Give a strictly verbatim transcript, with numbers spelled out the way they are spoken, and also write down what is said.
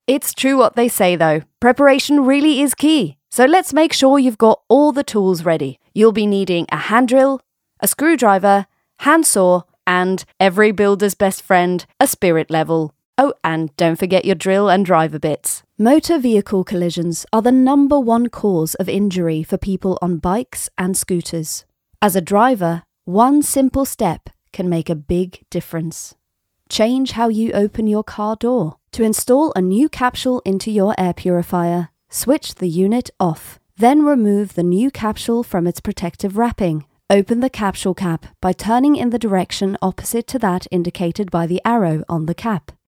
It's true what they say though. Preparation really is key. So let's make sure you've got all the tools ready. You'll be needing a hand drill, a screwdriver, handsaw, and every builder's best friend, a spirit level. Oh, and don't forget your drill and driver bits. Motor vehicle collisions are the number one cause of injury for people on bikes and scooters. As a driver, one simple step can make a big difference. Change how you open your car door. To install a new capsule into your air purifier, switch the unit off. Then remove the new capsule from its protective wrapping. Open the capsule cap by turning in the direction opposite to that indicated by the arrow on the cap.